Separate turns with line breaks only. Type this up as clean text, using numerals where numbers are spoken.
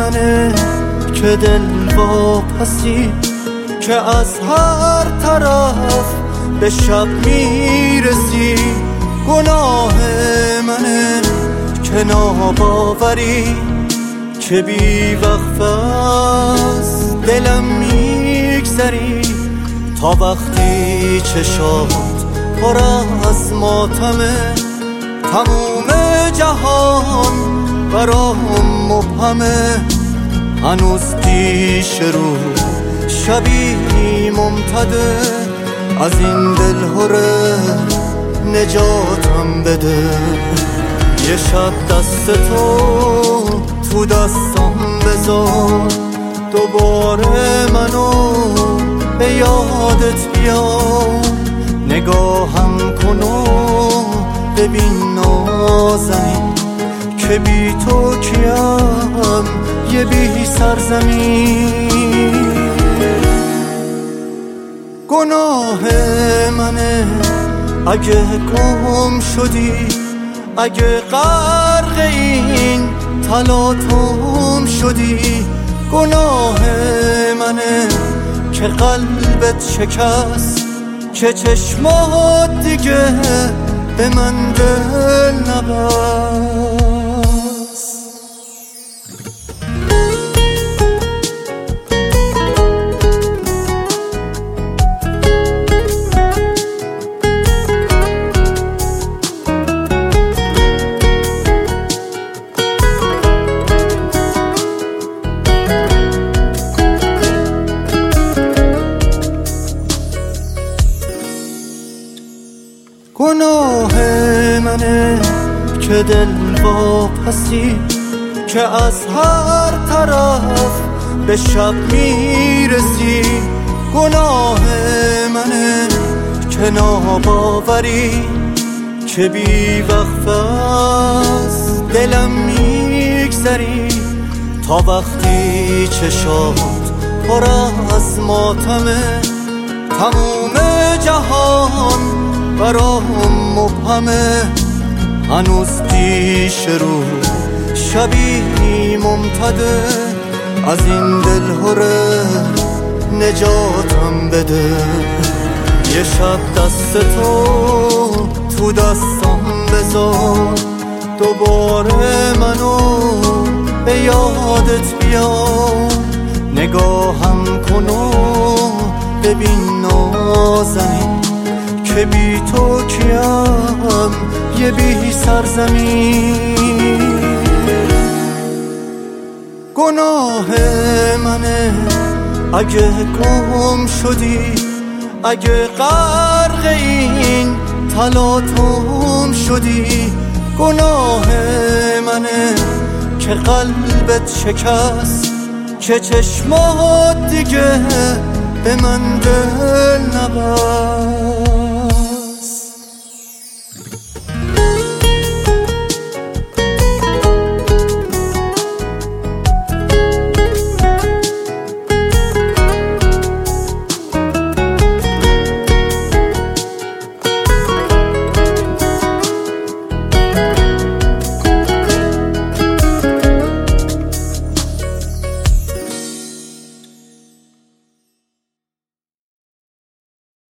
منه که دل واپسی که از هر طرف به شب میرسی. گناه منه که ناباوری که بی وقت از دلم میگذری. تا وقتی چشات پر از ماتمه تموم جهان برام مبهمه. هنوز پیش رو شبی ممتده از این دلهره نجاتم بده. یه شب دست تو دستم بذار دوباره منو به یادت بیار. نگاهم کن و ببین نازنین که بی تو کیم یه بی سرزمین. گناه منه اگه گم شدی، اگه غرق این تلاطم شدی. گناه منه که قلبت شکست که چشمات دیگه به من دل نبست. گناه منه که دل واپسی که از هر طرف به شب میرسی. گناه منه که ناباوری که بی وقت از دلم میگذری. تا وقتی چشات پر از ماتمه تموم جهان برام مبهمه. هنوز پیش رو شبی ممتده از این دلهره نجاتم بده. یه شب دست تو دستم بذار دوباره منو به یادت بیار. نگاهم کن و ببین نازنین که بی تو کیم یه بی سرزمین. گناه منه اگه گم شدی، اگه غرق این تلاطم شدی. گناه منه که قلبت شکست که چشمات دیگه به من دل نبست.